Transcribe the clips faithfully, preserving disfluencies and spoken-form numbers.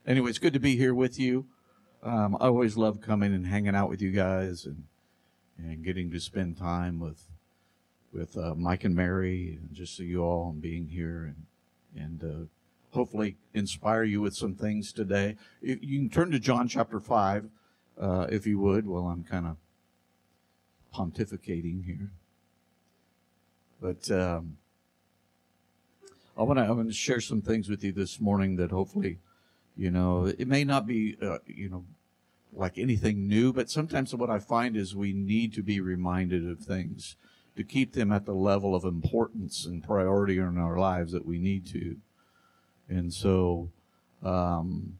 Anyway, it's good to be here with you. Um, I always love coming and hanging out with you guys and and getting to spend time with with uh, Mike and Mary and just you all and being here and and uh, hopefully inspire you with some things today. You, you can turn to John chapter five uh, if you would. While I'm kind of pontificating here, but um, I want to I want to share some things with you this morning that hopefully. You know, it may not be, uh, you know, like anything new, but sometimes what I find is we need to be reminded of things to keep them at the level of importance and priority in our lives that we need to. And so, um,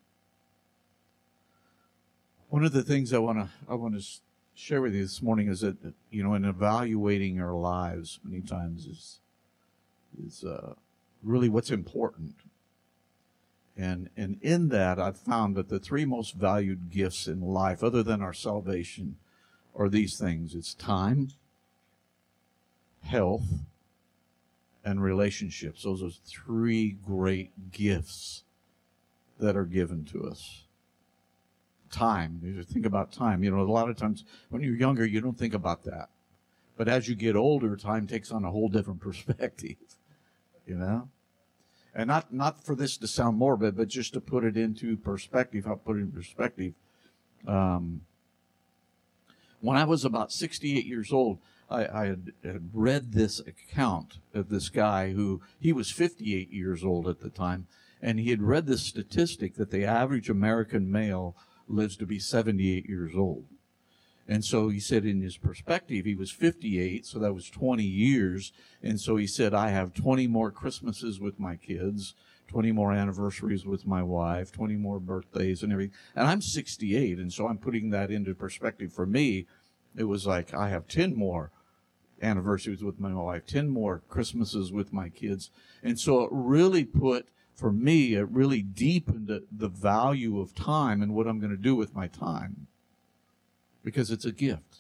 one of the things I want to I want to share with you this morning is that, you know, in evaluating our lives, many times is is uh, really what's important. And and in that, I've found that the three most valued gifts in life, other than our salvation, are these things. It's time, health, and relationships. Those are three great gifts that are given to us. Time. You think about time. You know, a lot of times when you're younger, you don't think about that. But as you get older, time takes on a whole different perspective, you know? And not, not for this to sound morbid, but just to put it into perspective, I'll put it in perspective. Um, when I was about sixty-eight years old, I, I had, had read this account of this guy who, he was fifty-eight years old at the time, and he had read this statistic that the average American male lives to be seventy-eight years old. And so he said in his perspective, he was fifty-eight, so that was twenty years. And so he said, I have twenty more Christmases with my kids, twenty more anniversaries with my wife, twenty more birthdays and everything. And I'm sixty-eight, and so I'm putting that into perspective. For me, it was like I have ten more anniversaries with my wife, ten more Christmases with my kids. And so it really put, for me, it really deepened the, the value of time and what I'm going to do with my time. Because it's a gift.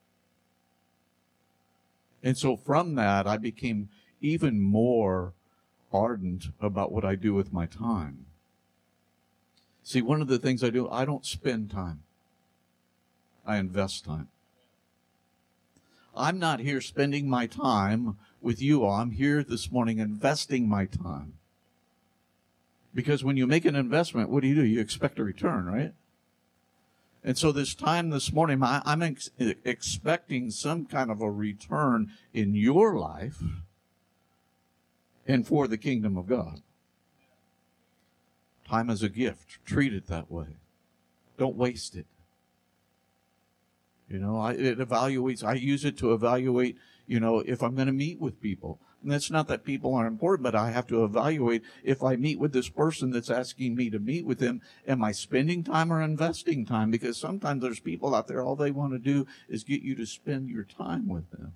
And so from that, I became even more ardent about what I do with my time. See, one of the things I do, I don't spend time. I invest time. I'm not here spending my time with you all. I'm here this morning investing my time. Because when you make an investment, what do you do? You expect a return, right? And so this time this morning, I, I'm ex- expecting some kind of a return in your life and for the kingdom of God. Time is a gift. Treat it that way. Don't waste it. You know, I, it evaluates, I use it to evaluate, you know, if I'm going to meet with people. And it's not that people aren't important, but I have to evaluate if I meet with this person that's asking me to meet with them, am I spending time or investing time? Because sometimes there's people out there, all they want to do is get you to spend your time with them.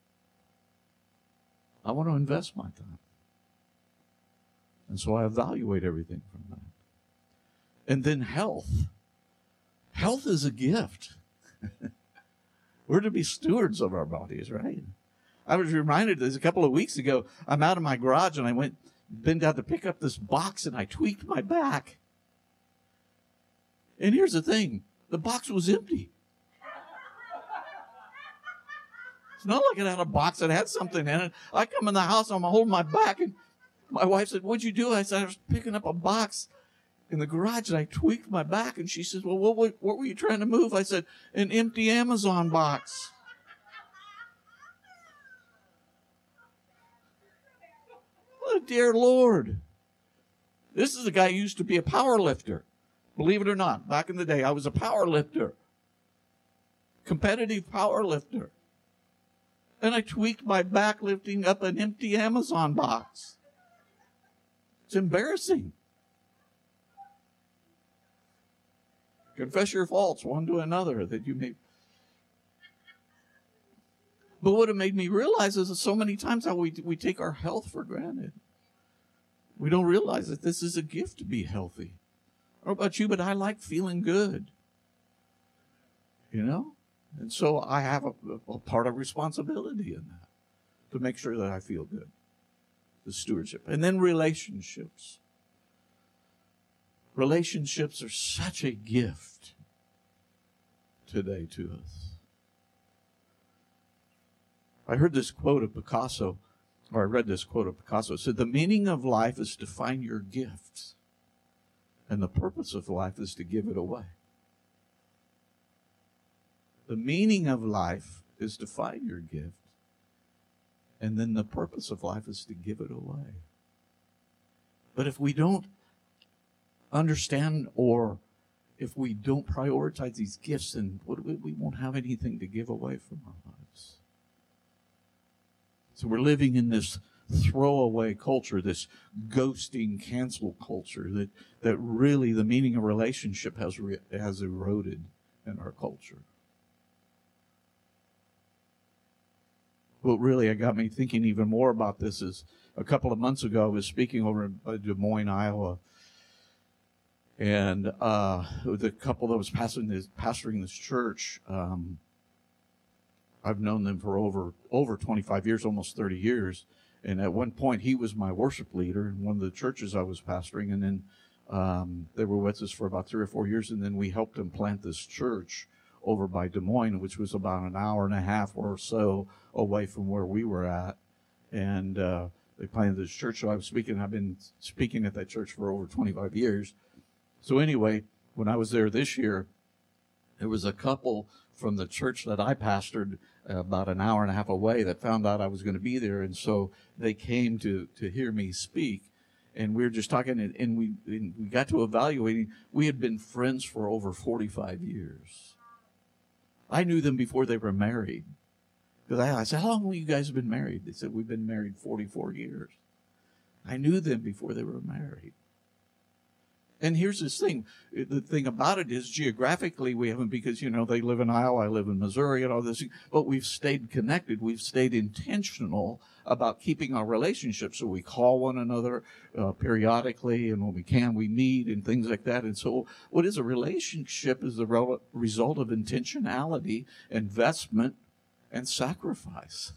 I want to invest my time. And so I evaluate everything from that. And then health. Health is a gift. We're to be stewards of our bodies, right? I was reminded this a couple of weeks ago. I'm out of my garage and I went, bent down to pick up this box and I tweaked my back. And here's the thing. The box was empty. It's not like it had a box that had something in it. I come in the house, I'm holding my back and my wife said, what'd you do? I said, I was picking up a box in the garage and I tweaked my back. And she says, well, what, what, what were you trying to move? I said, an empty Amazon box. Oh, dear Lord. This is a guy who used to be a power lifter. Believe it or not, back in the day, I was a power lifter. Competitive power lifter. And I tweaked my back lifting up an empty Amazon box. It's embarrassing. Confess your faults one to another that you may. But what it made me realize is that so many times how we we take our health for granted. We don't realize that this is a gift to be healthy. I don't know about you, but I like feeling good. You know? And so I have a, a part of responsibility in that to make sure that I feel good. The stewardship. And then relationships. Relationships are such a gift today to us. I heard this quote of Picasso, or I read this quote of Picasso. It said, the meaning of life is to find your gifts, and the purpose of life is to give it away. The meaning of life is to find your gift, and then the purpose of life is to give it away. But if we don't understand, or if we don't prioritize these gifts, then we won't have anything to give away from our lives. So we're living in this throwaway culture, this ghosting, cancel culture, that, that really the meaning of relationship has, re, has eroded in our culture. What really got me thinking even more about this is a couple of months ago I was speaking over in Des Moines, Iowa, and uh, the couple that was pastoring this, pastoring this church, um, I've known them for over over twenty-five years, almost thirty years. And at one point, he was my worship leader in one of the churches I was pastoring. And then um, they were with us for about three or four years. And then we helped them plant this church over by Des Moines, which was about an hour and a half or so away from where we were at. And uh, they planted this church. So I was speaking. I've been speaking at that church for over twenty-five years. So anyway, when I was there this year, there was a couple from the church that I pastored uh, about an hour and a half away that found out I was going to be there. And so they came to, to hear me speak. And we were just talking, and, and we and we got to evaluating. We had been friends for over forty-five years. I knew them before they were married. Because I, I said, how long have you guys been married? They said, we've been married forty-four years. I knew them before they were married. And here's this thing. The thing about it is geographically we haven't, because, you know, they live in Iowa, I live in Missouri and all this, but we've stayed connected. We've stayed intentional about keeping our relationships. So we call one another uh, periodically, and when we can, we meet and things like that. And so what is a relationship is the re- result of intentionality, investment, and sacrifice.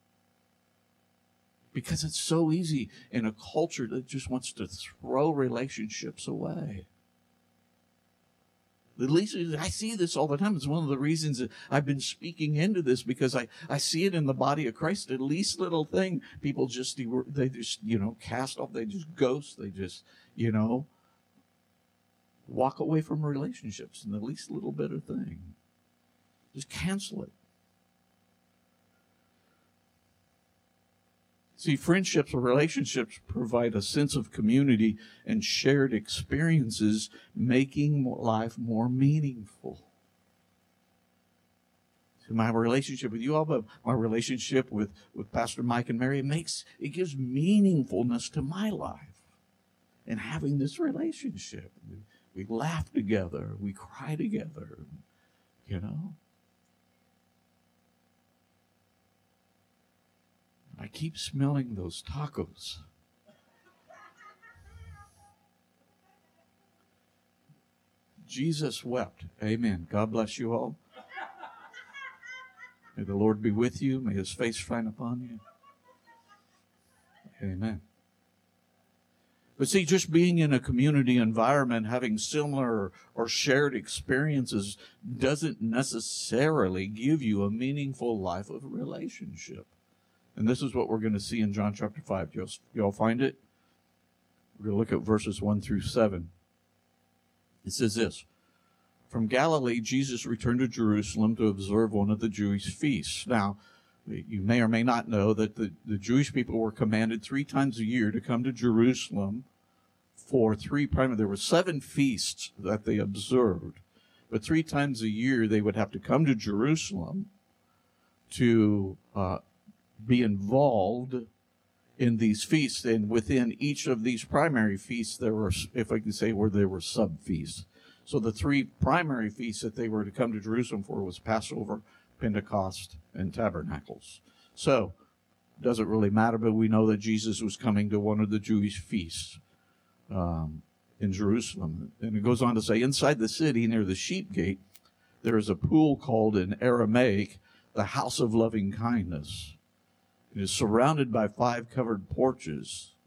Because it's so easy in a culture that just wants to throw relationships away. At least I see this all the time. It's one of the reasons that I've been speaking into this, because I, I see it in the body of Christ. The least little thing, people just, they just, you know, cast off. They just ghost. They just, you know, walk away from relationships in the least little bit of thing. Just cancel it. See, friendships or relationships provide a sense of community and shared experiences, making life more meaningful. So my relationship with you all, but my relationship with, with Pastor Mike and Mary, it makes, it gives meaningfulness to my life. And having this relationship, we laugh together, we cry together, you know. I keep smelling those tacos. Jesus wept. Amen. God bless you all. May the Lord be with you. May his face shine upon you. Amen. But see, just being in a community environment, having similar or shared experiences, doesn't necessarily give you a meaningful life of relationship. And this is what we're going to see in John chapter five. You all find it? We're going to look at verses one through seven. It says this: From Galilee, Jesus returned to Jerusalem to observe one of the Jewish feasts. Now, you may or may not know that the, the Jewish people were commanded three times a year to come to Jerusalem for three primary. There were seven feasts that they observed, but three times a year they would have to come to Jerusalem to uh, be involved in these feasts. And within each of these primary feasts, there were, if I can say, where there were sub-feasts. So the three primary feasts that they were to come to Jerusalem for was Passover, Pentecost, and Tabernacles. So it doesn't really matter, but we know that Jesus was coming to one of the Jewish feasts um, in Jerusalem. And it goes on to say, inside the city near the sheep gate, there is a pool called in Aramaic, the House of Loving Kindness. It is surrounded by five covered porches,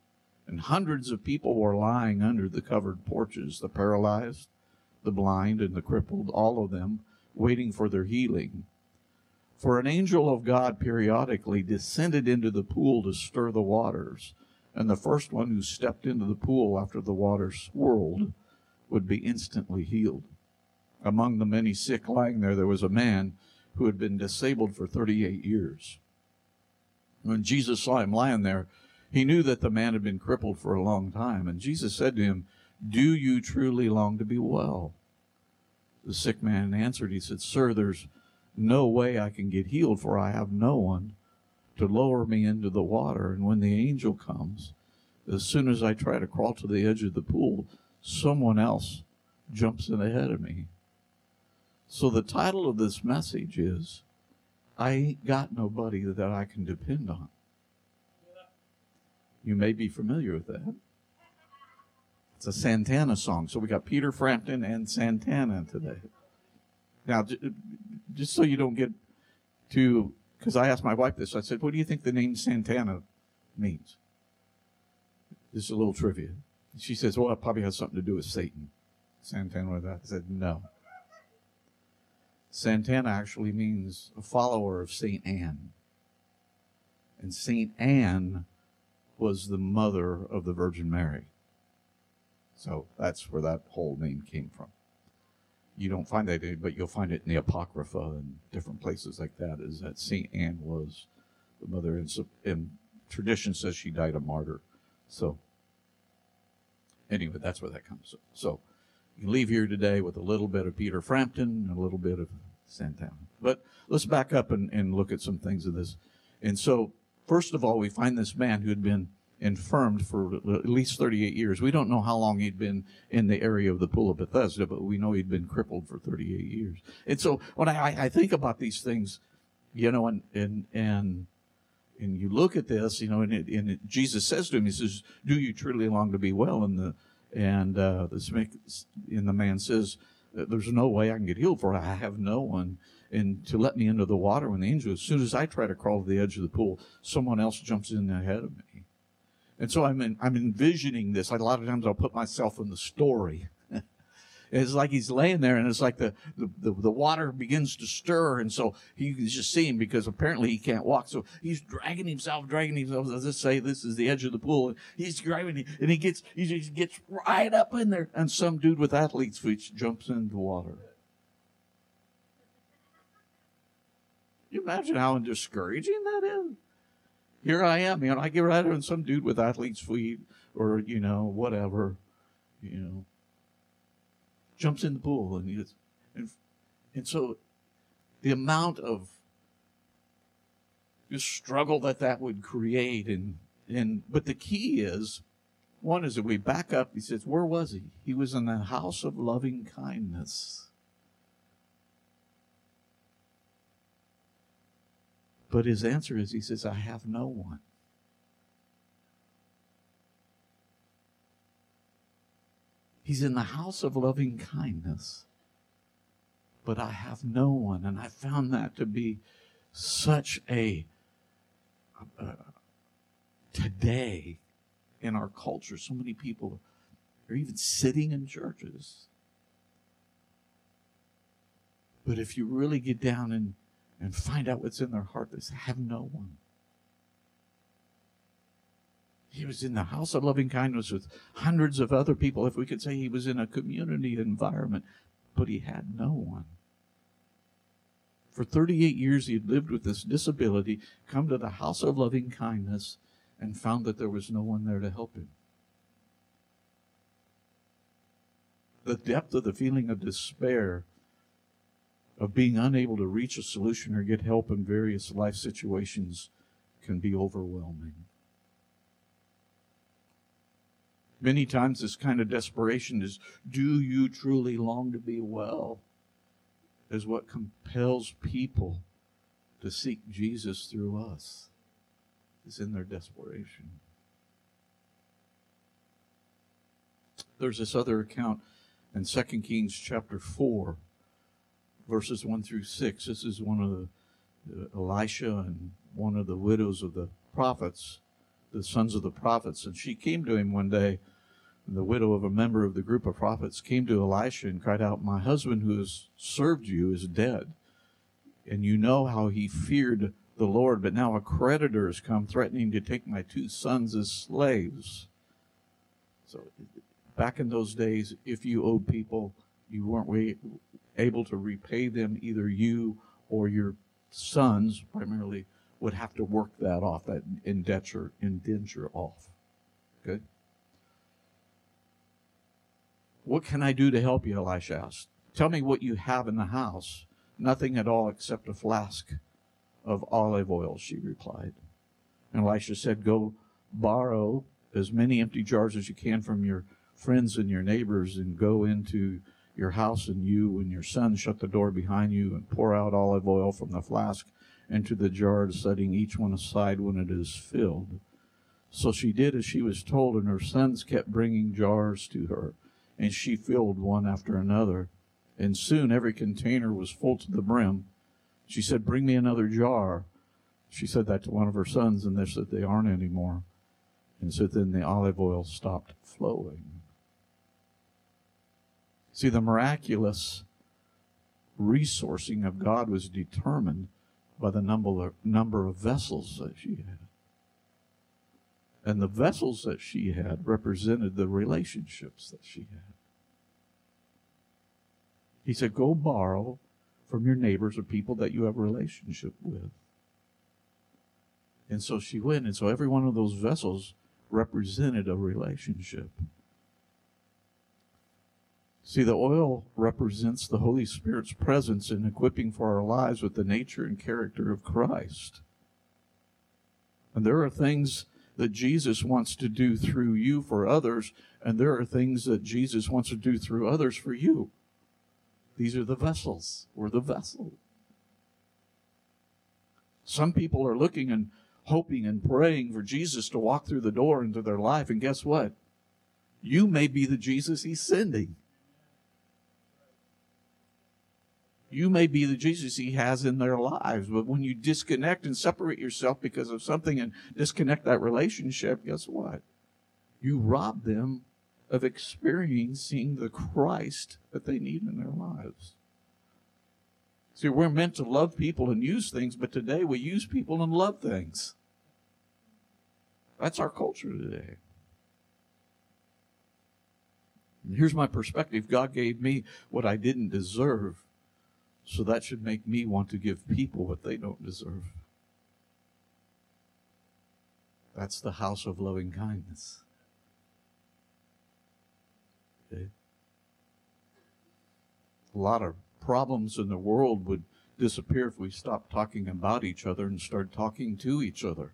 And hundreds of people were lying under the covered porches, the paralyzed, the blind, and the crippled, all of them waiting for their healing. For an angel of God periodically descended into the pool to stir the waters, and the first one who stepped into the pool after the water swirled would be instantly healed. Among the many sick lying there, there was a man who had been disabled for thirty-eight years. When Jesus saw him lying there, he knew that the man had been crippled for a long time, and Jesus said to him, "Do you truly long to be well?" The sick man answered, he said, "Sir, there's no way I can get healed, for I have no one to lower me into the water. And when the angel comes, as soon as I try to crawl to the edge of the pool, someone else jumps in ahead of me." So the title of this message is, I Ain't Got Nobody That I Can Depend On. You may be familiar with that. It's a Santana song. So we got Peter Frampton and Santana today. Now, just so you don't get too, because I asked my wife this, I said, what do you think the name Santana means? This is a little trivia. She says, well, it probably has something to do with Satan. Santana with that. I said, no. Santana actually means a follower of Saint Anne. And Saint Anne was the mother of the Virgin Mary. So that's where that whole name came from. You don't find that, but you'll find it in the Apocrypha and different places like that, is that Saint Anne was the mother, and, so, and tradition says she died a martyr. So anyway, that's where that comes from. So you can leave here today with a little bit of Peter Frampton and a little bit of Santana. But let's back up and, and look at some things of this. And so, first of all, we find this man who had been infirmed for at least thirty-eight years. We don't know how long he'd been in the area of the Pool of Bethesda, but we know he'd been crippled for thirty-eight years. And so when I, I think about these things, you know, and and and and you look at this, you know, and, it, and it, Jesus says to him, he says, "Do you truly long to be well?" And the and uh, this and the man says, "There's no way I can get healed, for I have no one and to let me into the water when the angel. As soon as I try to crawl to the edge of the pool, someone else jumps in ahead of me." And so I'm in, I'm envisioning this. Like a lot of times I'll put myself in the story. It's like he's laying there, and it's like the, the, the, the water begins to stir, and so he's just seeing, because apparently he can't walk. So he's dragging himself, dragging himself. Let's just say this is the edge of the pool. And he's driving, and he gets he just gets right up in there, and some dude with athlete's feet jumps into the water. Can you imagine how discouraging that is? Here I am, you know, I get right there, and some dude with athlete's feet, or, you know, whatever, you know, jumps in the pool, and, he gets, and and so the amount of just struggle that that would create, and and but the key is, one is that we back up. He says, where was he? He was in the house of loving kindness. But his answer is, he says, I have no one. He's in the house of loving kindness, but I have no one. And I found that to be such a, uh, today in our culture, so many people are even sitting in churches. But if you really get down and, and find out what's in their heart, they say, I have no one. He was in the house of loving kindness with hundreds of other people. If we could say he was in a community environment, but he had no one. For thirty-eight years, he had lived with this disability, come to the house of loving kindness, and found that there was no one there to help him. The depth of the feeling of despair, of being unable to reach a solution or get help in various life situations, can be overwhelming. Many times this kind of desperation is, do you truly long to be well? Is what compels people to seek Jesus through us. Is in their desperation. There's this other account in Second Kings chapter four, verses one through six. This is one of the uh, Elisha and one of the widows of the prophets the sons of the prophets. And she came to him one day, the widow of a member of the group of prophets came to Elisha and cried out, "My husband who has served you is dead. And you know how he feared the Lord, but now a creditor has come threatening to take my two sons as slaves." So back in those days, if you owed people, you weren't able to repay them. Either you or your sons primarily would have to work that off, that indenture, indenture off. Okay? "What can I do to help you?" Elisha asked. "Tell me what you have in the house." "Nothing at all except a flask of olive oil," she replied. And Elisha said, "Go borrow as many empty jars as you can from your friends and your neighbors, and go into your house, and you and your son shut the door behind you, and pour out olive oil from the flask into the jars, setting each one aside when it is filled." So she did as she was told, and her sons kept bringing jars to her, and she filled one after another. And soon every container was full to the brim. She said, "Bring me another jar." She said that to one of her sons, and they said, "They aren't anymore." And so then the olive oil stopped flowing. See, the miraculous resourcing of God was determined by the number, number of vessels that she had. And the vessels that she had represented the relationships that she had. He said, "Go borrow from your neighbors or people that you have a relationship with." And so she went, and so every one of those vessels represented a relationship. See, the oil represents the Holy Spirit's presence in equipping for our lives with the nature and character of Christ. And there are things that Jesus wants to do through you for others, and there are things that Jesus wants to do through others for you. These are the vessels. We're the vessel. Some people are looking and hoping and praying for Jesus to walk through the door into their life, and guess what? You may be the Jesus he's sending. You may be the Jesus he has in their lives, but when you disconnect and separate yourself because of something and disconnect that relationship, guess what? You rob them of experiencing the Christ that they need in their lives. See, we're meant to love people and use things, but today we use people and love things. That's our culture today. And here's my perspective. God gave me what I didn't deserve, so that should make me want to give people what they don't deserve. That's the house of loving kindness. Okay? A lot of problems in the world would disappear if we stopped talking about each other and started talking to each other.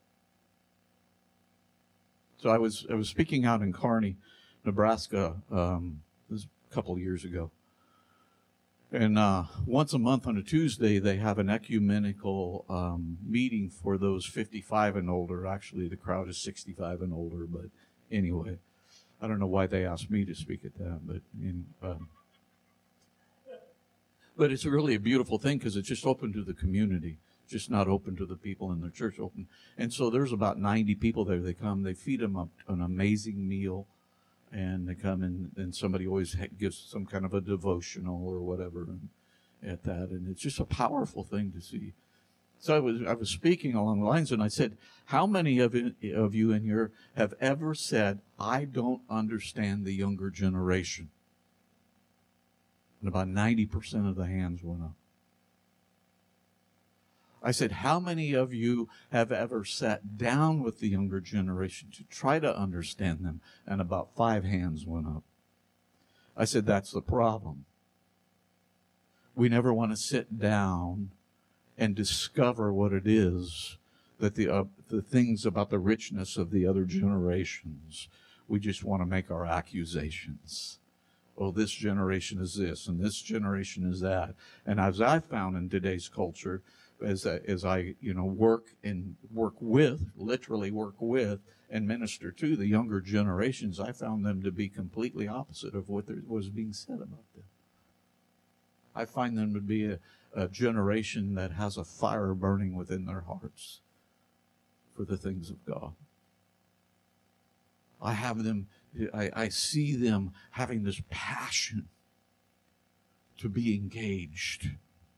So I was I was speaking out in Kearney, Nebraska, um, this was a couple of years ago. And uh, once a month on a Tuesday, they have an ecumenical um, meeting for those fifty-five and older. Actually, the crowd is sixty-five and older, but anyway, I don't know why they asked me to speak at that, but in, um, but it's really a beautiful thing because it's just open to the community, just not open to the people in the church. Open, and so there's about ninety people there. They come, they feed them up an amazing meal. And they come in, and somebody always gives some kind of a devotional or whatever and, at that. And it's just a powerful thing to see. So I was I was speaking along the lines, and I said, how many of, it, of you in here have ever said, "I don't understand the younger generation"? And about ninety percent of the hands went up. I said, how many of you have ever sat down with the younger generation to try to understand them? And about five hands went up. I said, that's the problem. We never want to sit down and discover what it is that the, uh, the things about the richness of the other generations. We just want to make our accusations. Oh, this generation is this, and this generation is that. And as I found in today's culture, as as I, you know, work and work with, literally work with and minister to the younger generations, I found them to be completely opposite of what there was being said about them. I find them to be a, a generation that has a fire burning within their hearts for the things of God. I have them, I, I see them having this passion to be engaged.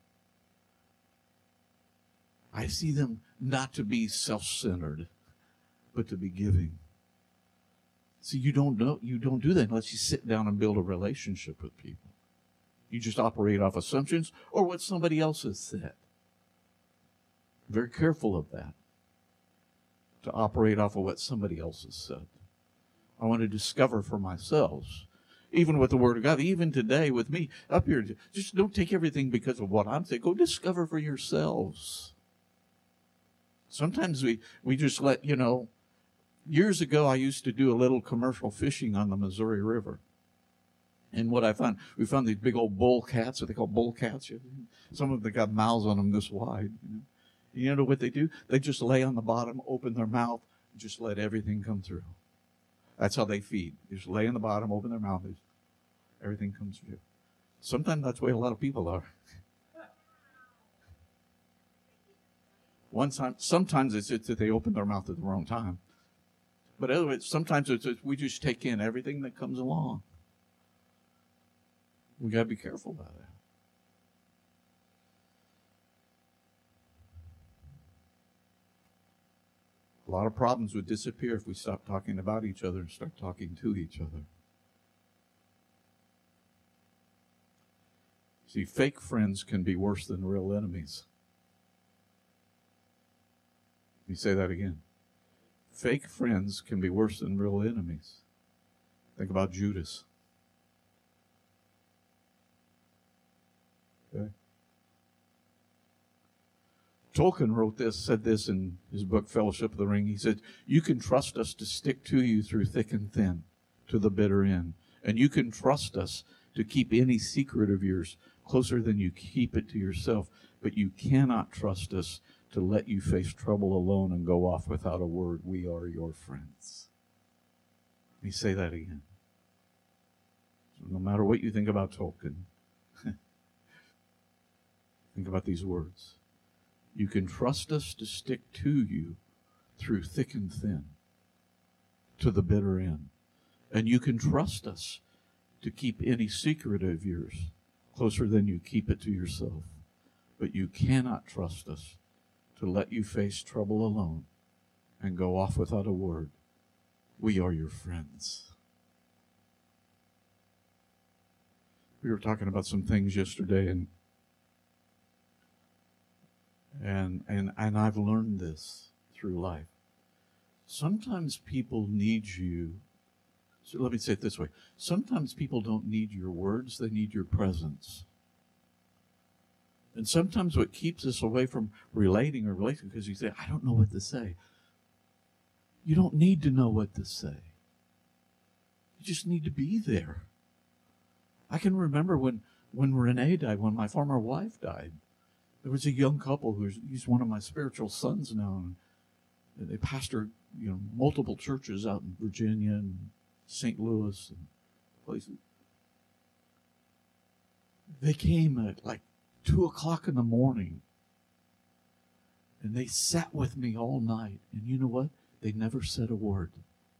I see them not to be self-centered, but to be giving. See, you don't know, you don't do that unless you sit down and build a relationship with people. You just operate off assumptions or what somebody else has said. Very careful of that. To operate off of what somebody else has said. I want to discover for myself, even with the Word of God, even today with me up here, just don't take everything because of what I'm saying. Go discover for yourselves. Sometimes we, we just let, you know, years ago I used to do a little commercial fishing on the Missouri River. And what I found, we found these big old bull cats, what they call bull cats. Some of them got mouths on them this wide. You know, you know what they do? They just lay on the bottom, open their mouth, and just let everything come through. That's how they feed. They just lay on the bottom, open their mouth, everything comes through. Sometimes that's the way a lot of people are. One time, sometimes it's, it's that they open their mouth at the wrong time. But otherwise, sometimes it's, it's we just take in everything that comes along. We got to be careful about that. A lot of problems would disappear if we stopped talking about each other and start talking to each other. See, fake friends can be worse than real enemies. Let me say that again. Fake friends can be worse than real enemies. Think about Judas. Okay. Tolkien wrote this, said this in his book, Fellowship of the Ring. He said, you can trust us to stick to you through thick and thin, to the bitter end. And you can trust us to keep any secret of yours closer than you keep it to yourself. But you cannot trust us to let you face trouble alone and go off without a word. We are your friends. Let me say that again. So no matter what you think about Tolkien, think about these words. You can trust us to stick to you through thick and thin, to the bitter end. And you can trust us to keep any secret of yours closer than you keep it to yourself. But you cannot trust us to let you face trouble alone and go off without a word. We are your friends. We were talking about some things yesterday, and And, and and I've learned this through life. Sometimes people need you. So let me say it this way. Sometimes people don't need your words. They need your presence. And sometimes what keeps us away from relating or relating, because you say, I don't know what to say. You don't need to know what to say. You just need to be there. I can remember when, when Renee died, when my former wife died. There was a young couple who's he's one of my spiritual sons now, and they pastor, you know, multiple churches out in Virginia and Saint Louis and places. They came at like two o'clock in the morning, and they sat with me all night. And you know what? They never said a word.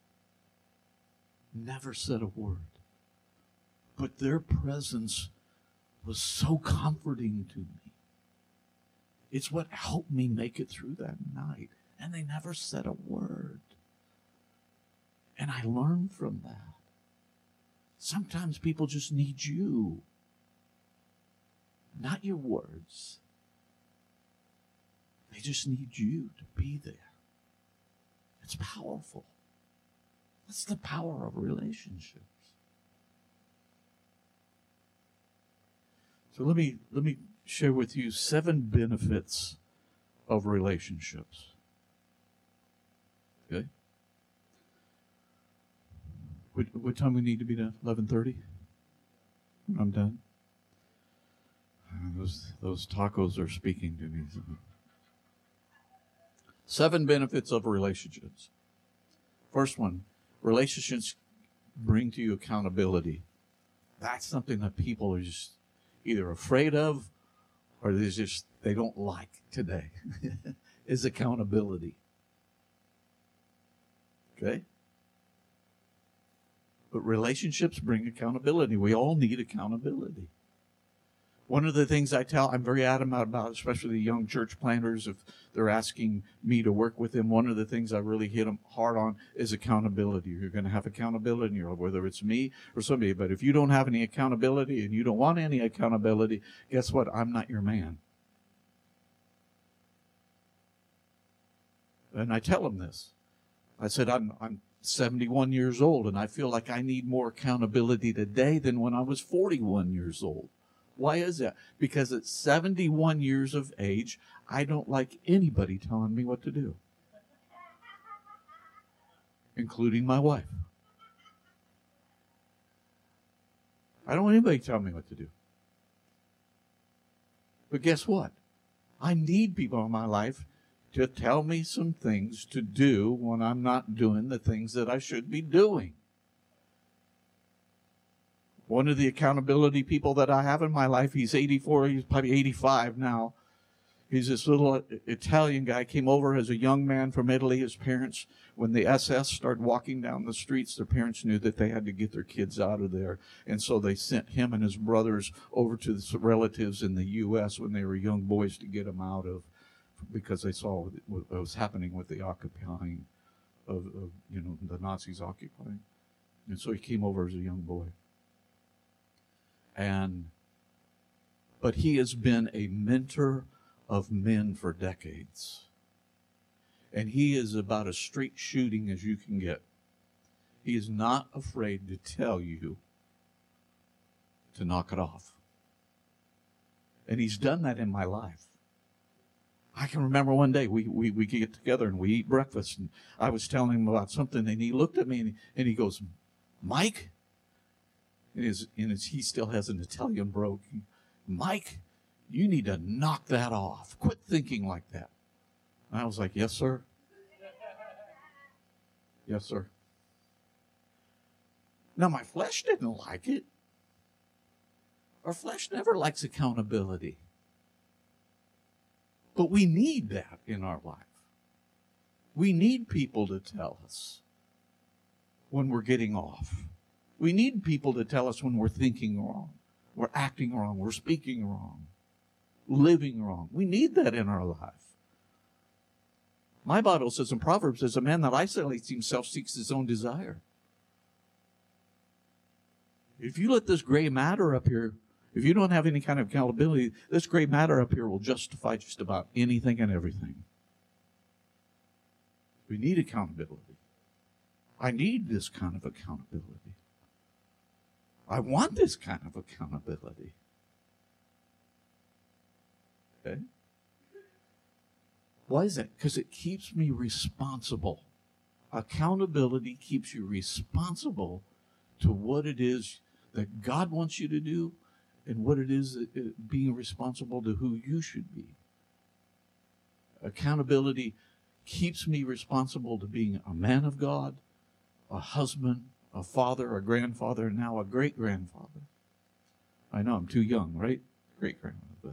Never said a word. But their presence was so comforting to me. It's what helped me make it through that night. And they never said a word. And I learned from that. Sometimes people just need you, not your words. They just need you to be there. It's powerful. That's the power of relationships. So let me let me share with you seven benefits of relationships. Okay? What, what time we need to be done? eleven thirty? I'm done. Those, those tacos are speaking to me. Seven benefits of relationships. First one, relationships bring to you accountability. That's something that people are just either afraid of or they just they don't like today. Is accountability. Okay? But relationships bring accountability. We all need accountability. One of the things I tell, I'm very adamant about, especially the young church planters, if they're asking me to work with them, one of the things I really hit them hard on is accountability. You're going to have accountability in your life, whether it's me or somebody. But if you don't have any accountability and you don't want any accountability, guess what? I'm not your man. And I tell them this. I said, I'm, I'm seventy-one years old, and I feel like I need more accountability today than when I was forty-one years old. Why is that? Because at seventy-one years of age, I don't like anybody telling me what to do, including my wife. I don't want anybody telling me what to do. But guess what? I need people in my life to tell me some things to do when I'm not doing the things that I should be doing. One of the accountability people that I have in my life, he's eighty-four, he's probably eighty-five now. He's this little Italian guy, came over as a young man from Italy. His parents, when the S S started walking down the streets, their parents knew that they had to get their kids out of there. And so they sent him and his brothers over to the relatives in the U S when they were young boys to get them out of, because they saw what was happening with the occupying of, of you know, the Nazis occupying. And so he came over as a young boy. And, but he has been a mentor of men for decades. And he is about as straight shooting as you can get. He is not afraid to tell you to knock it off. And he's done that in my life. I can remember one day we, we, we get together and we eat breakfast, and I was telling him about something, and he looked at me and he, and he goes, Mike? And his, and his, he still has an Italian brogue. Mike, you need to knock that off. Quit thinking like that. And I was like, yes, sir. Yes, sir. Now, my flesh didn't like it. Our flesh never likes accountability. But we need that in our life. We need people to tell us when we're getting off. We need people to tell us when we're thinking wrong, we're acting wrong, we're speaking wrong, living wrong. We need that in our life. My Bible says in Proverbs, as a man that isolates himself seeks his own desire. If you let this gray matter up here, if you don't have any kind of accountability, this gray matter up here will justify just about anything and everything. We need accountability. I need this kind of accountability. I want this kind of accountability. Okay? Why is that? Because it keeps me responsible. Accountability keeps you responsible to what it is that God wants you to do and what it is that uh, being responsible to who you should be. Accountability keeps me responsible to being a man of God, a husband, a father, a grandfather, and now a great-grandfather. I know I'm too young, right? Great-grandmother. But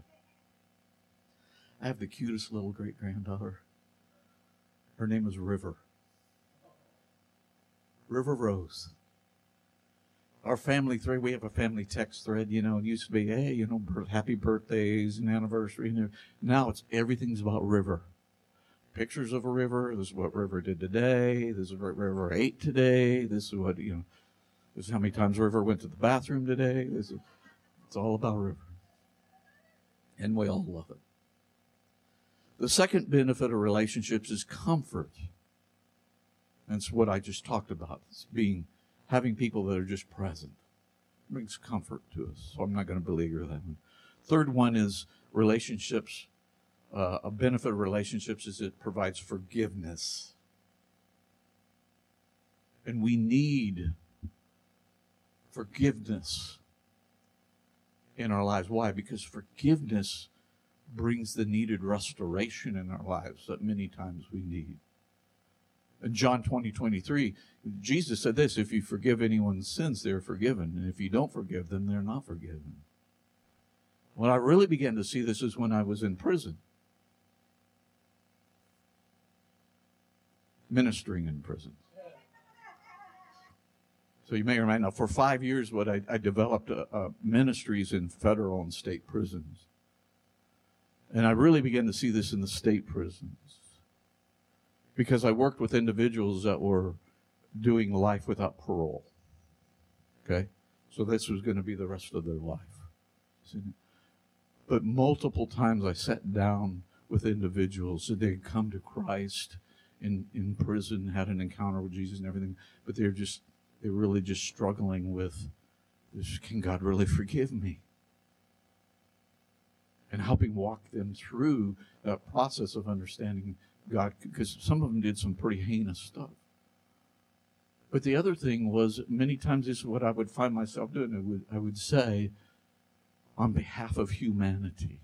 I have the cutest little great-granddaughter. Her name is River. River Rose. Our family thread, we have a family text thread, you know, it used to be, hey, you know, happy birthdays and anniversary. And now it's everything's about River. Pictures of a river. This is what River did today. This is what River ate today. This is what, you know, this is how many times River went to the bathroom today. This is, it's all about River. And we all love it. The second benefit of relationships is comfort. That's what I just talked about. It's being, having people that are just present. It brings comfort to us. So I'm not going to belabor that one. Third one is relationships. Uh, a benefit of relationships is it provides forgiveness. And we need forgiveness in our lives. Why? Because forgiveness brings the needed restoration in our lives that many times we need. In John twenty, twenty-three, Jesus said this, if you forgive anyone's sins, they're forgiven. And if you don't forgive them, they're not forgiven. When I really began to see this is when I was in prison. Ministering in prison. So you may or may not. For five years, what I, I developed uh, uh, ministries in federal and state prisons. And I really began to see this in the state prisons. Because I worked with individuals that were doing life without parole. Okay? So this was going to be the rest of their life. But multiple times I sat down with individuals that they had come to Christ in, in prison, had an encounter with Jesus and everything, but they're just, they're really just struggling with, can God really forgive me? And helping walk them through that process of understanding God, because some of them did some pretty heinous stuff. But the other thing was, many times this is what I would find myself doing. I would, I would say, on behalf of humanity,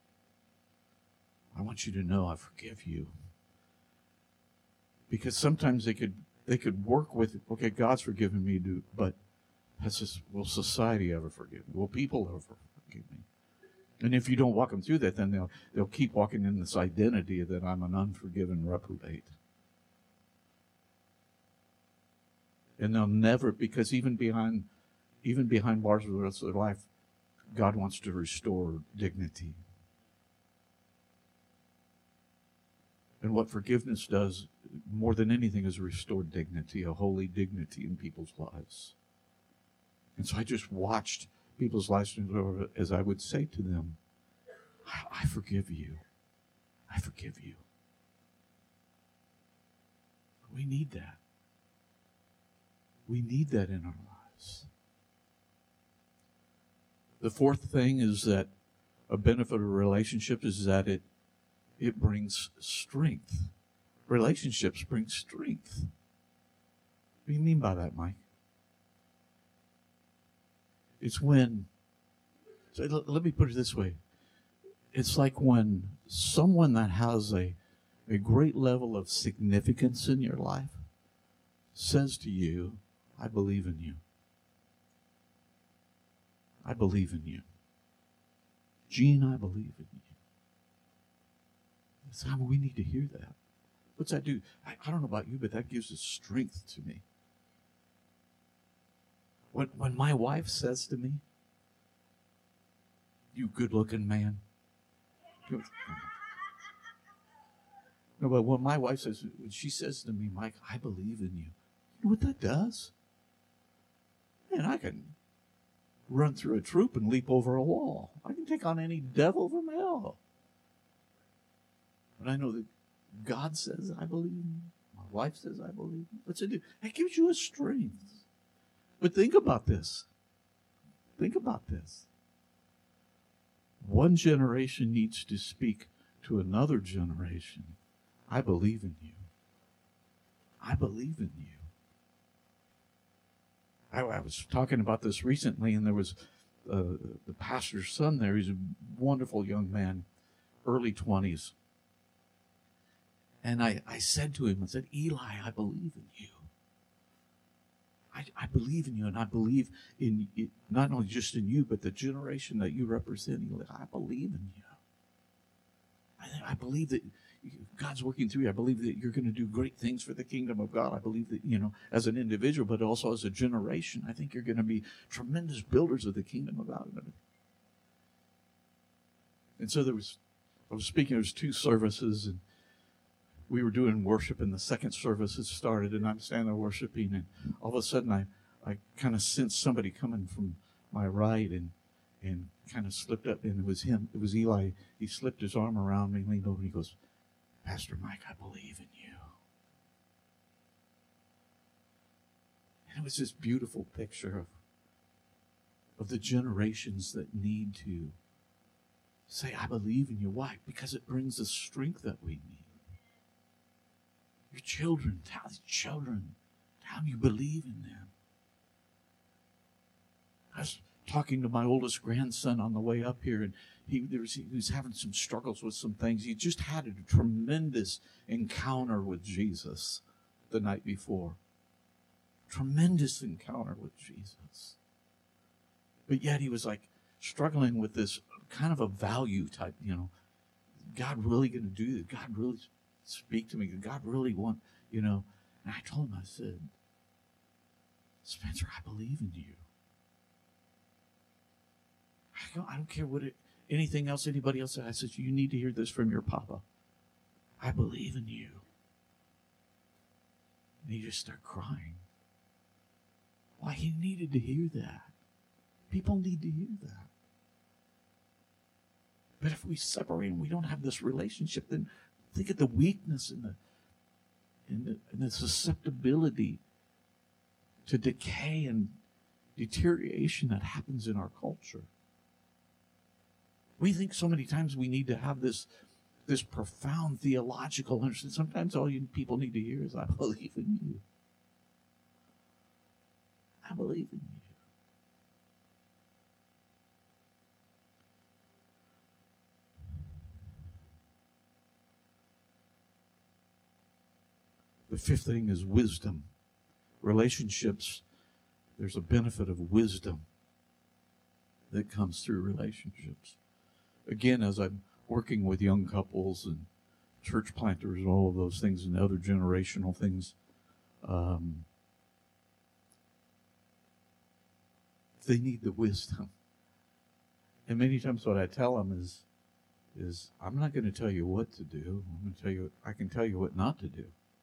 I want you to know I forgive you. Because sometimes they could they could work with, okay, God's forgiven me, dude, but has this, will society ever forgive me? Will people ever forgive me? And if you don't walk them through that, then they'll they'll keep walking in this identity that I'm an unforgiven reprobate. And they'll never, because even behind even behind bars for the rest of their life, God wants to restore dignity. And what forgiveness does, more than anything, is restore dignity, a holy dignity in people's lives. And so I just watched people's lives as I would say to them, I forgive you. I forgive you. We need that. We need that in our lives. The fourth thing is that a benefit of a relationship is that it it brings strength. Relationships bring strength. What do you mean by that, Mike? It's when, so let me put it this way. It's like when someone that has a, a great level of significance in your life says to you, I believe in you. I believe in you. Gene, I believe in you. Simon, we need to hear that. What's that do? I, I don't know about you, but that gives us strength to me. When, when my wife says to me, you good-looking man. No, but when my wife says, when she says to me, Mike, I believe in you. You know what that does? Man, I can run through a troop and leap over a wall. I can take on any devil from hell. But I know that God says, I believe in you. My wife says, I believe in you. What's it do? That gives you a strength. But think about this. Think about this. One generation needs to speak to another generation. I believe in you. I believe in you. I, I was talking about this recently, and there was uh, the pastor's son there. He's a wonderful young man, early twenties. And I, I said to him, I said, Eli, I believe in you. I, I believe in you, and I believe in it, not only just in you, but the generation that you represent. Eli, I believe in you. I, I believe that God's working through you. I believe that you're going to do great things for the kingdom of God. I believe that, you know, as an individual, but also as a generation, I think you're going to be tremendous builders of the kingdom of God. And so there was, I was speaking, there was two services, and we were doing worship, and the second service had started, and I'm standing there worshiping, and all of a sudden I, I kind of sensed somebody coming from my right, and and kind of slipped up, and it was him. It was Eli. He slipped his arm around me, leaned over, and he goes, Pastor Mike, I believe in you. And it was this beautiful picture of, of the generations that need to say, I believe in you. Why? Because it brings the strength that we need. Your children, tell your children, tell them you believe in them. I was talking to my oldest grandson on the way up here, and he, there was, he was having some struggles with some things. He just had a tremendous encounter with Jesus the night before. Tremendous encounter with Jesus. But yet he was like struggling with this kind of a value type, you know, God really going to do this? God really speak to me? Did God really want, you know? And I told him, I said, Spencer, I believe in you. I don't, I don't care what it, anything else anybody else said. I said, you need to hear this from your papa. I believe in you. And he just started crying. Why, he needed to hear that. People need to hear that. But if we separate and we don't have this relationship, then think of the weakness and the, and the, and the susceptibility to decay and deterioration that happens in our culture. We think so many times we need to have this, this profound theological understanding. Sometimes all you people need to hear is, I believe in you. I believe in you. The fifth thing is wisdom. Relationships, there's a benefit of wisdom that comes through relationships. Again, as I'm working with young couples and church planters and all of those things and other generational things, um, they need the wisdom. And many times what I tell them is, is I'm not going to tell you what to do. I'm going to tell you, I can tell you what not to do.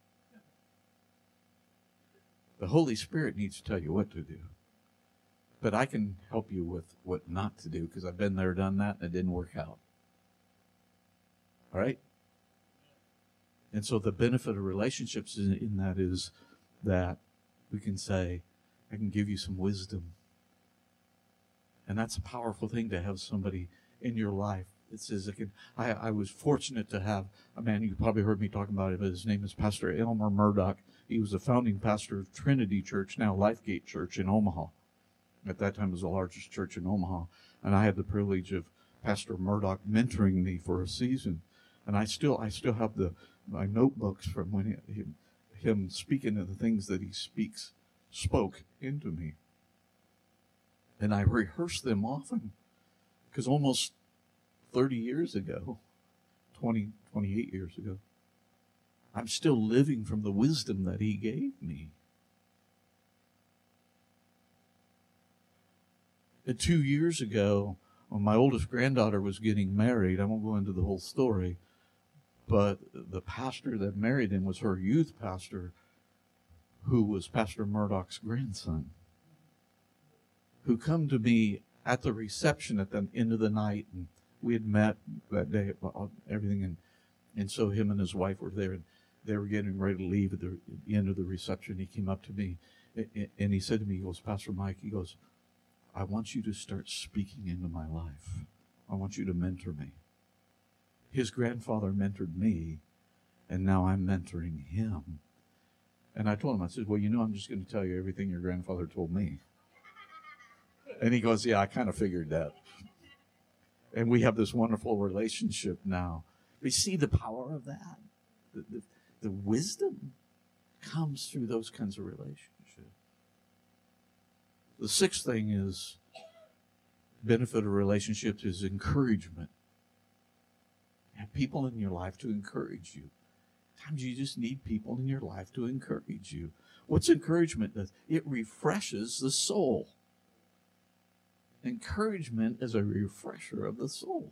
The Holy Spirit needs to tell you what to do. But I can help you with what not to do because I've been there, done that, and it didn't work out. All right? And so the benefit of relationships in, in that is that we can say, I can give you some wisdom. And that's a powerful thing to have somebody in your life that says, it can, I, I was fortunate to have a man, you probably heard me talking about it, but his name is Pastor Elmer Murdoch. He was the founding pastor of Trinity Church, now Lifegate Church in Omaha. At that time, it was the largest church in Omaha. And I had the privilege of Pastor Murdoch mentoring me for a season. And I still I still have the my notebooks from when he, him, him speaking of the things that he speaks, spoke into me. And I rehearse them often. Because almost thirty years ago, twenty, twenty-eight years ago, I'm still living from the wisdom that he gave me. And two years ago, when my oldest granddaughter was getting married, I won't go into the whole story, but the pastor that married him was her youth pastor, who was Pastor Murdoch's grandson, who come to me at the reception at the end of the night, and we had met that day, everything, and and so him and his wife were there, and they were getting ready to leave at the, at the end of the reception. He came up to me, and he said to me, he goes, Pastor Mike, he goes, I want you to start speaking into my life. I want you to mentor me. His grandfather mentored me, and now I'm mentoring him. And I told him, I said, well, you know, I'm just going to tell you everything your grandfather told me. And he goes, yeah, I kind of figured that. And we have this wonderful relationship now. We see the power of that. The, the, the wisdom comes through those kinds of relationships. The sixth thing is benefit of relationships is encouragement. Have people in your life to encourage you. Sometimes you just need people in your life to encourage you. What's encouragement does? It refreshes the soul. Encouragement is a refresher of the soul.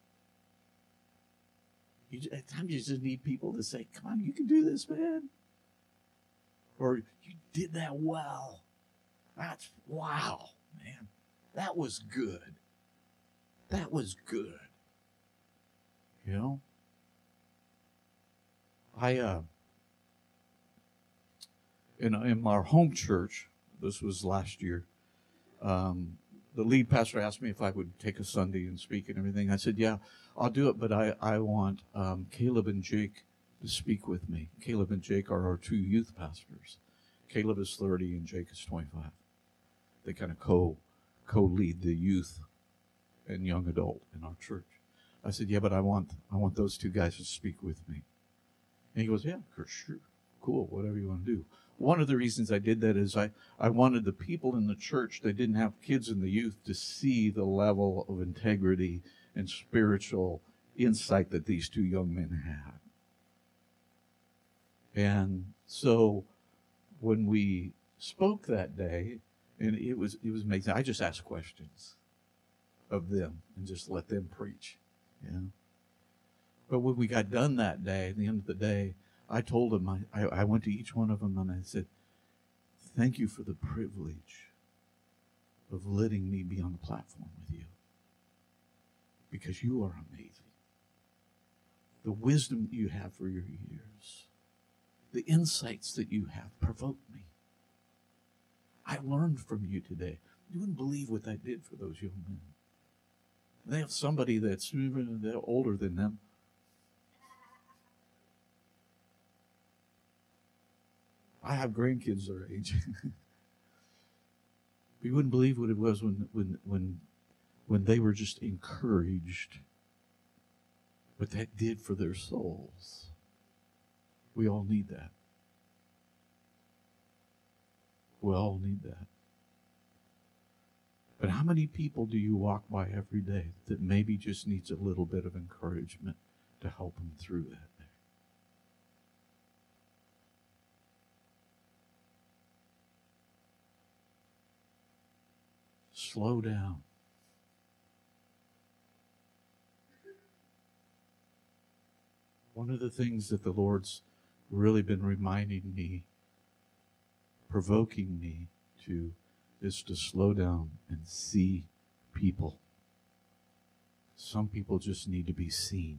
You, at times you just need people to say, come on, you can do this, man. Or you did that well. That's, wow, man. That was good. That was good. You know? I, uh, in, in our home church, this was last year, um, the lead pastor asked me if I would take a Sunday and speak and everything. I said, yeah, I'll do it, but I, I want um, Caleb and Jake to speak with me. Caleb and Jake are our two youth pastors. Caleb is thirty and Jake is twenty-five. They kind of co, co-lead the youth and young adult in our church. I said, yeah, but I want I want those two guys to speak with me. And he goes, yeah, sure, cool, whatever you want to do. One of the reasons I did that is I, I wanted the people in the church that didn't have kids in the youth to see the level of integrity and spiritual insight that these two young men had. And so when we spoke that day, and it was it was amazing. I just asked questions of them and just let them preach. Yeah. But when we got done that day, at the end of the day, I told them, I, I, I went to each one of them and I said, thank you for the privilege of letting me be on the platform with you. Because you are amazing. The wisdom that you have for your years, the insights that you have provoked me. I learned from you today. You wouldn't believe what I did for those young men. They have somebody that's they're older than them. I have grandkids their age. You wouldn't believe what it was when when when when they were just encouraged, what that did for their souls. We all need that. We all need that. But how many people do you walk by every day that maybe just needs a little bit of encouragement to help them through that day? Slow down. One of the things that the Lord's really been reminding me, provoking me to, is to slow down and see people. Some people just need to be seen.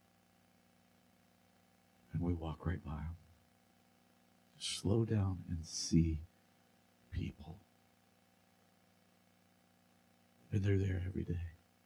And we walk right by them. Slow down and see people. And they're there every day.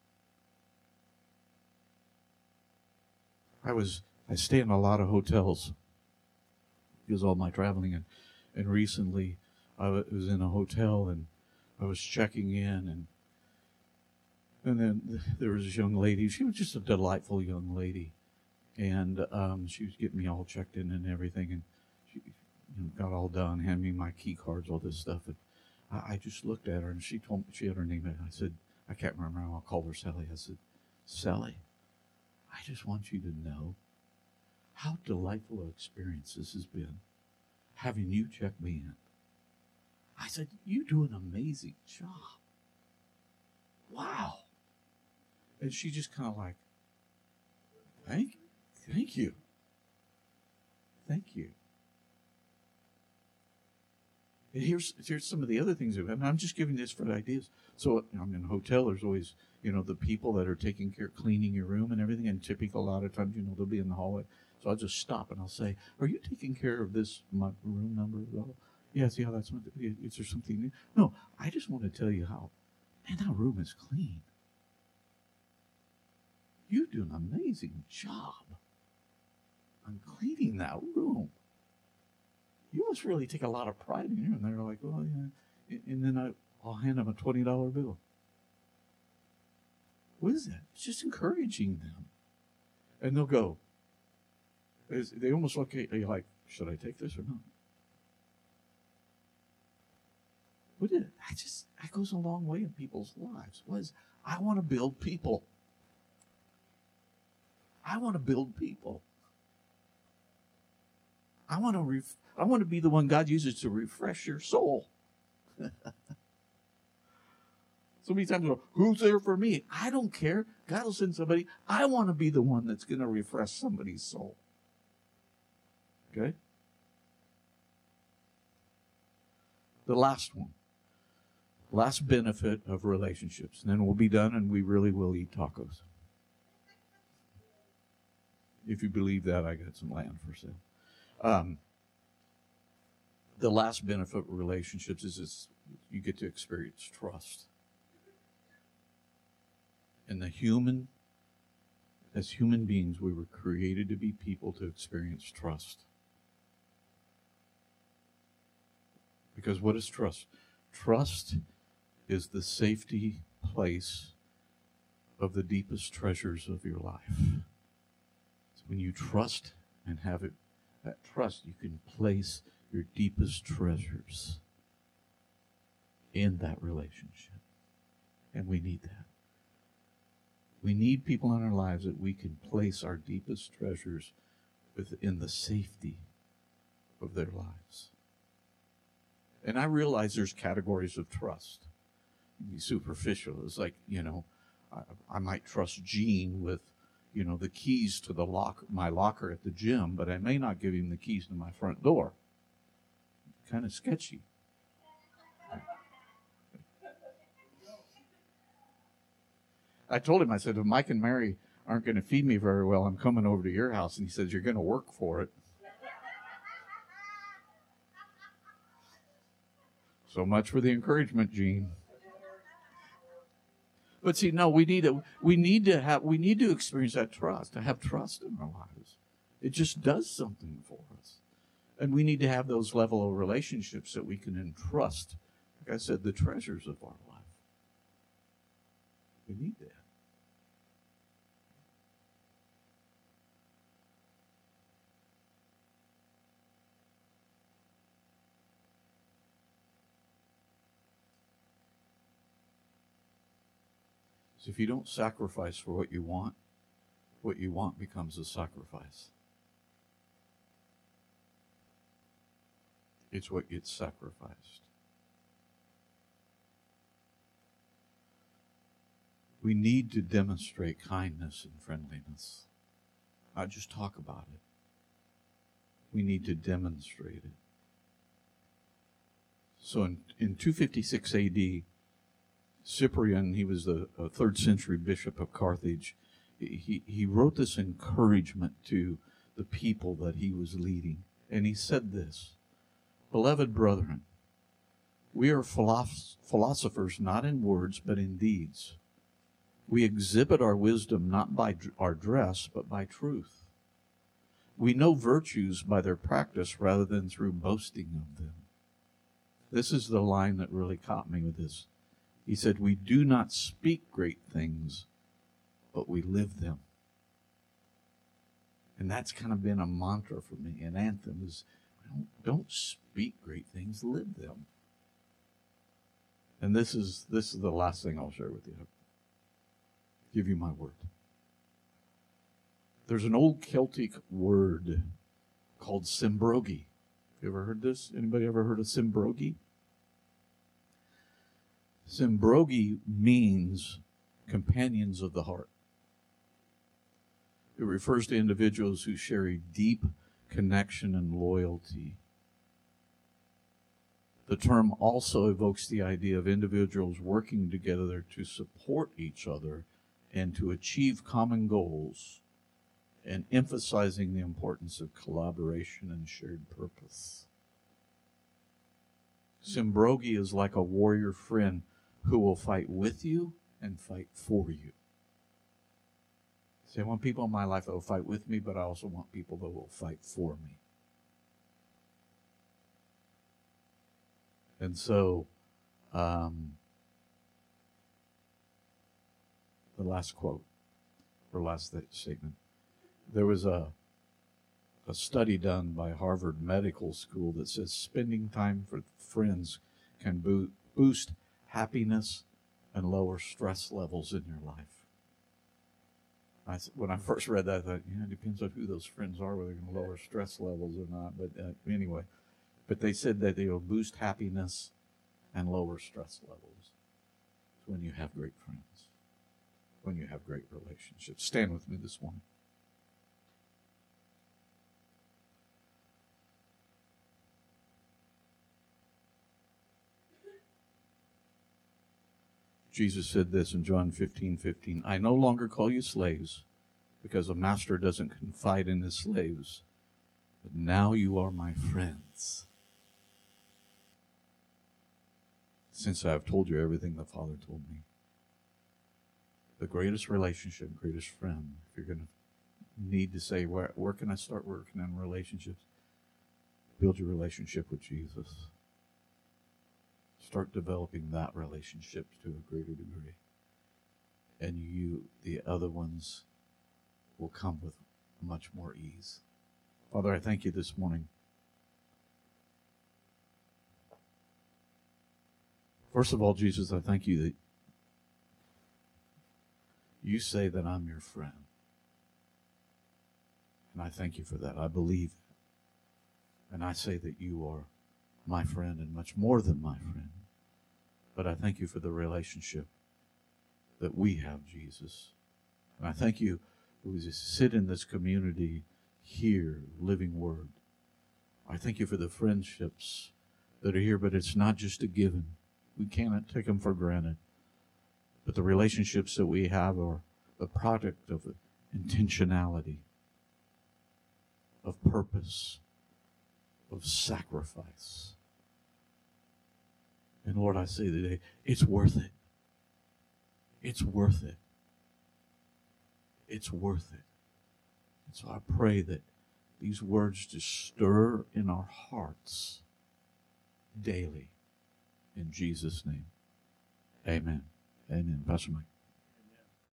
I was I stay in a lot of hotels because all my traveling, and and recently I was in a hotel and I was checking in, and and then there was this young lady. She was just a delightful young lady, and um, she was getting me all checked in and everything, and she you know, got all done, handed me my key cards, all this stuff, and I, I just looked at her and she told me, she had her name, and I said, I can't remember, I'll call her Sally. I said, Sally, I just want you to know how delightful an experience this has been, having you check me in. I said, you do an amazing job. Wow. And she just kind of like, thank, thank you. Thank you. And here's here's some of the other things. And I'm just giving this for ideas. So I'm in a hotel. There's always, you know, the people that are taking care, cleaning your room and everything. And typical, a lot of times, you know, they'll be in the hallway. So I'll just stop and I'll say, are you taking care of this, my room number? Oh, yes, yeah, that's my, is there something new? No, I just want to tell you how, man, that room is clean. You do an amazing job on cleaning that room. You must really take a lot of pride in you. And they're like, well, yeah. And then I, I'll hand them a twenty dollar bill. What is that? It's just encouraging them. And they'll go. They almost look at you like, should I take this or not? What is it? I just, that goes a long way in people's lives. What is, I want to build people. I want to build people. I want to ref- I want to be the one God uses to refresh your soul. So many times, who's there for me? I don't care. God will send somebody. I want to be the one that's going to refresh somebody's soul. Okay? The last one. Last benefit of relationships. And then we'll be done and we really will eat tacos. If you believe that, I got some land for sale. Um, the last benefit of relationships is, is you get to experience trust. And the human, as human beings, we were created to be people to experience trust. Because what is trust? Trust is the safety place of the deepest treasures of your life. So when you trust and have it, that trust, you can place your deepest treasures in that relationship. And we need that. We need people in our lives that we can place our deepest treasures within the safety of their lives. And I realize there's categories of trust. Be superficial. It's like, you know, I, I might trust Gene with, you know, the keys to the lock, my locker at the gym, but I may not give him the keys to my front door. Kind of sketchy. I told him, I said, if Mike and Mary aren't going to feed me very well, I'm coming over to your house. And he says, you're going to work for it. So much for the encouragement, Gene. But see, no, we need to, we need to have, we need to experience that trust, to have trust in our lives. It just does something for us. And we need to have those level of relationships that we can entrust, like I said, the treasures of our life. We need that. So if you don't sacrifice for what you want, what you want becomes a sacrifice. It's what gets sacrificed. We need to demonstrate kindness and friendliness. Not just talk about it. We need to demonstrate it. So in, in two fifty-six A D, Cyprian, he was the a third century bishop of Carthage, he, he wrote this encouragement to the people that he was leading. And he said this, "Beloved brethren, we are philosoph- philosophers not in words but in deeds. We exhibit our wisdom not by d- our dress but by truth. We know virtues by their practice rather than through boasting of them." This is the line that really caught me with this. He said, "We do not speak great things, but we live them." And that's kind of been a mantra for me, an anthem, is don't, don't speak great things, live them. And this is this is the last thing I'll share with you. I'll give you my word. There's an old Celtic word called symbrogi. You ever heard this? Anybody ever heard of symbrogi? Symbrogi means companions of the heart. It refers to individuals who share a deep connection and loyalty. The term also evokes the idea of individuals working together to support each other and to achieve common goals, and emphasizing the importance of collaboration and shared purpose. Symbrogi is like a warrior friend who will fight with you and fight for you. See, I want people in my life that will fight with me, but I also want people that will fight for me. And so, um, the last quote, or last statement. There was a, a study done by Harvard Medical School that says spending time with friends can bo- boost happiness and lower stress levels in your life. I, when I first read that, I thought, yeah, it depends on who those friends are, whether they're going to lower stress levels or not. But uh, anyway, but they said that they'll boost happiness and lower stress levels when you have great friends, when you have great relationships. Stand with me this morning. Jesus said this in John fifteen fifteen, "I no longer call you slaves, because a master doesn't confide in his slaves, but now you are my friends, since I have told you everything the Father told me." The greatest relationship, greatest friend, if you're going to need to say, where, where can I start working on relationships? Build your relationship with Jesus. Start developing that relationship to a greater degree. And you, the other ones, will come with much more ease. Father, I thank you this morning. First of all, Jesus, I thank you that you say that I'm your friend. And I thank you for that. I believe it. And I say that you are my friend and much more than my friend. But I thank you for the relationship that we have, Jesus. And I thank you that we sit in this community here, Living Word. I thank you for the friendships that are here, but it's not just a given. We cannot take them for granted. But the relationships that we have are the product of intentionality, of purpose, of sacrifice. And Lord, I say today, it's worth it. It's worth it. It's worth it. And so I pray that these words just stir in our hearts daily. In Jesus' name, amen. Amen. Pastor Mike.